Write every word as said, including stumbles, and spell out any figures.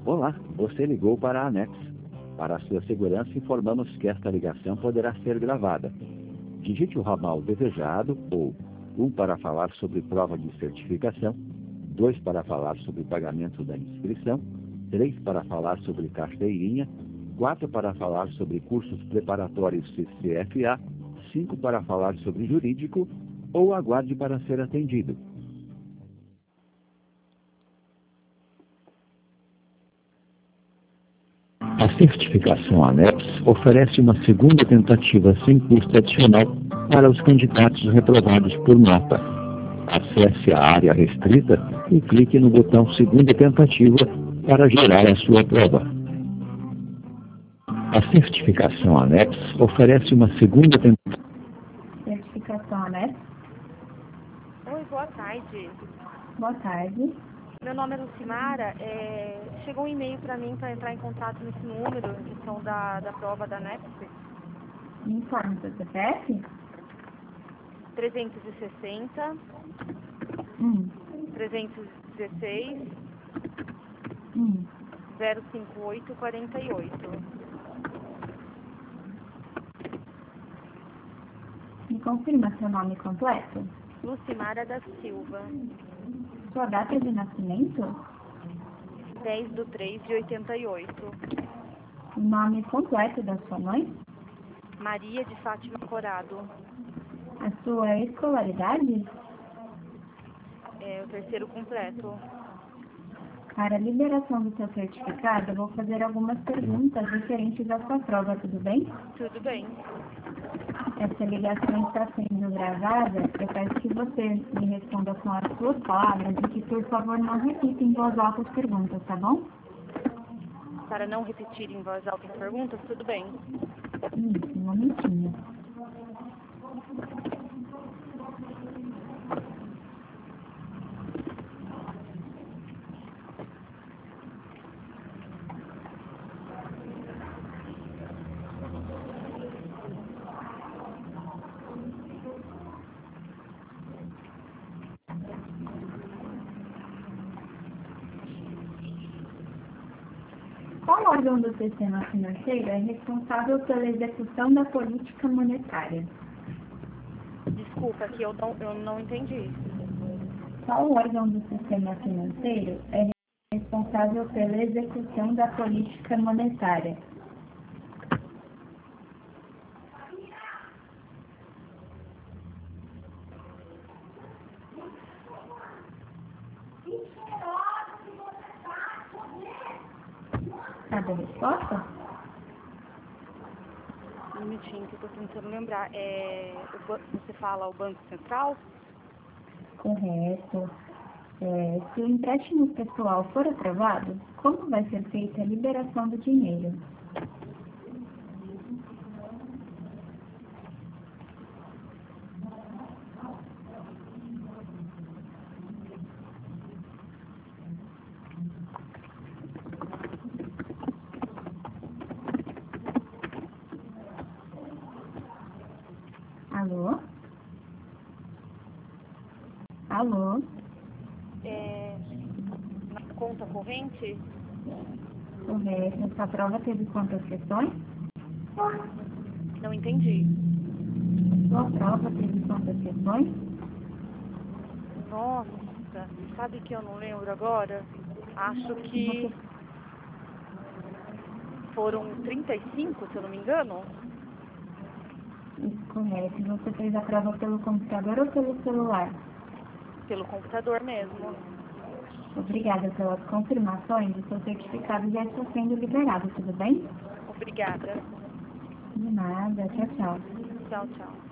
Olá, você ligou para a ANEX. Para a sua segurança, informamos que esta ligação poderá ser gravada. Digite o ramal desejado ou um para falar sobre prova de certificação, dois para falar sobre pagamento da inscrição, três para falar sobre carteirinha, quatro para falar sobre cursos preparatórios C C F A, cinco para falar sobre jurídico ou aguarde para ser atendido. A certificação ANEX oferece uma segunda tentativa sem custo adicional para os candidatos reprovados por nota. Acesse a área restrita e clique no botão Segunda Tentativa para gerar a sua prova. A certificação ANEX oferece uma segunda tentativa. Certificação ANEX. Oi, boa tarde. Boa tarde. Meu nome é Lucimara. É, chegou um e-mail para mim para entrar em contato nesse número, em questão da, da prova da ANEX. Me informe seu C P F. trezentos e sessenta, Hum. trezentos e dezesseis, Hum. zero cinco oito quarenta e oito. Me confirma seu nome completo. Lucimara da Silva. Sua data de nascimento. dez de três de oitenta e oito. O nome completo da sua mãe. Maria de Fátima Corado. A sua escolaridade. É o terceiro completo. Para a liberação do seu certificado, eu vou fazer algumas perguntas referentes à sua prova, tudo bem? Tudo bem. Essa ligação está sendo gravada. Eu peço que você me responda com as suas palavras e que, por favor, não repita em voz alta as perguntas, tá bom? Para não repetir em voz alta as perguntas, tudo bem. Isso, um momentinho. Qual órgão do sistema financeiro é responsável pela execução da política monetária? Desculpa, que eu não, eu não entendi. Qual órgão do sistema financeiro é responsável pela execução da política monetária? Sabe a resposta? Um minutinho que eu estou tentando lembrar. É, o ba- você fala o Banco Central? Correto. É, se o empréstimo pessoal for aprovado, como vai ser feita a liberação do dinheiro? Alô? Alô? É, na conta corrente? Correto. Essa prova teve quantas questões? Não entendi. Sua prova teve quantas questões? Nossa, sabe que eu não lembro agora? Acho que foram trinta e cinco, se eu não me engano. Isso, correto. E você fez a prova pelo computador ou pelo celular? Pelo computador mesmo. Obrigada pelas confirmações. O seu certificado já está sendo liberado, tudo bem? Obrigada. De nada. Tchau, tchau. Tchau, tchau.